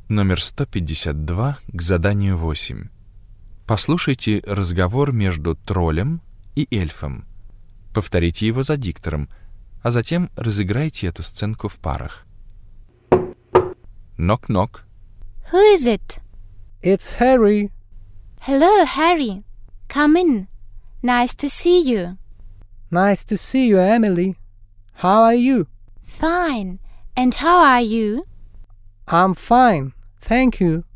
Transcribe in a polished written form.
Номер 152 к заданию 8. Послушайте разговор между троллем и эльфом. Повторите его за диктором, а затем разыграйте эту сценку в парах. Knock-knock. Who is it? It's Harry. Hello, Harry. Come in. Nice to see you. Nice to see you, Emily. How are you? Fine. And how are you? I'm fine, thank you.